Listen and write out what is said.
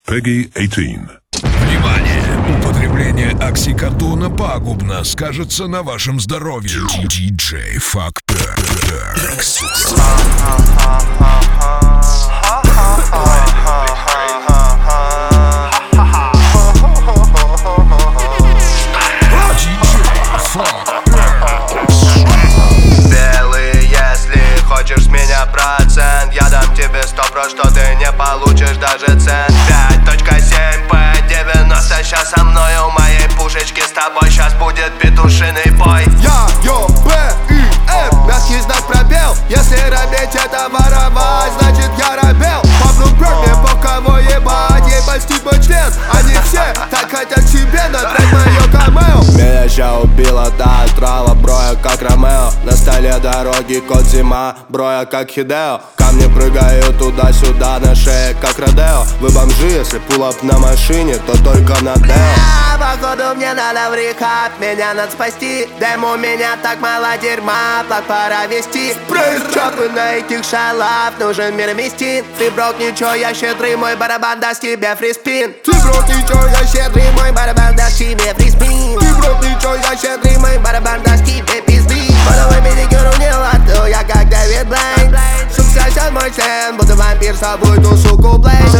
Peggy 18. Внимание! Употребление оксикодона пагубно скажется на вашем здоровье. Диджей Фактор. Белый, если хочешь с меня процент, я дам тебе 100%, что ты не получишь даже цент. 5.7 P90 сейчас со мной у моей пушечки, с тобой сейчас будет петушиный бой. Я, Б, И, М, мягкий знак пробел. Если робеть это воровать, значит я робел. Пабло мне по кого ебать, ебать типа член. Они все так хотят себе натрать мое камео. Меня ща убила, да, трава, броя как Ромео. На столе дороги кот зима, броя как Хидео. Камни прыгают туда-сюда, на шее как Родео. Вы бомжи, если пулап на машине, то только на Део. Походу мне надо в рехаб, меня надо спасти. Дэм, у меня так мало дерьма, плак пора вести. Чопы на этих шалав, нужен мир вмести. Ты брок, ничего, я щедрый, мой барабан даст тебе фриспин. Ты брок, ничего, я щедрый, мой барабан даст тебе фриспин. Ты брок, ничего, я щедрый, мой барабан даст тебе пизды. Подавай педикюру не лату, я как Дэвид Блейн. Суксайся мой член, буду вампир, с тобой ту суку блейн.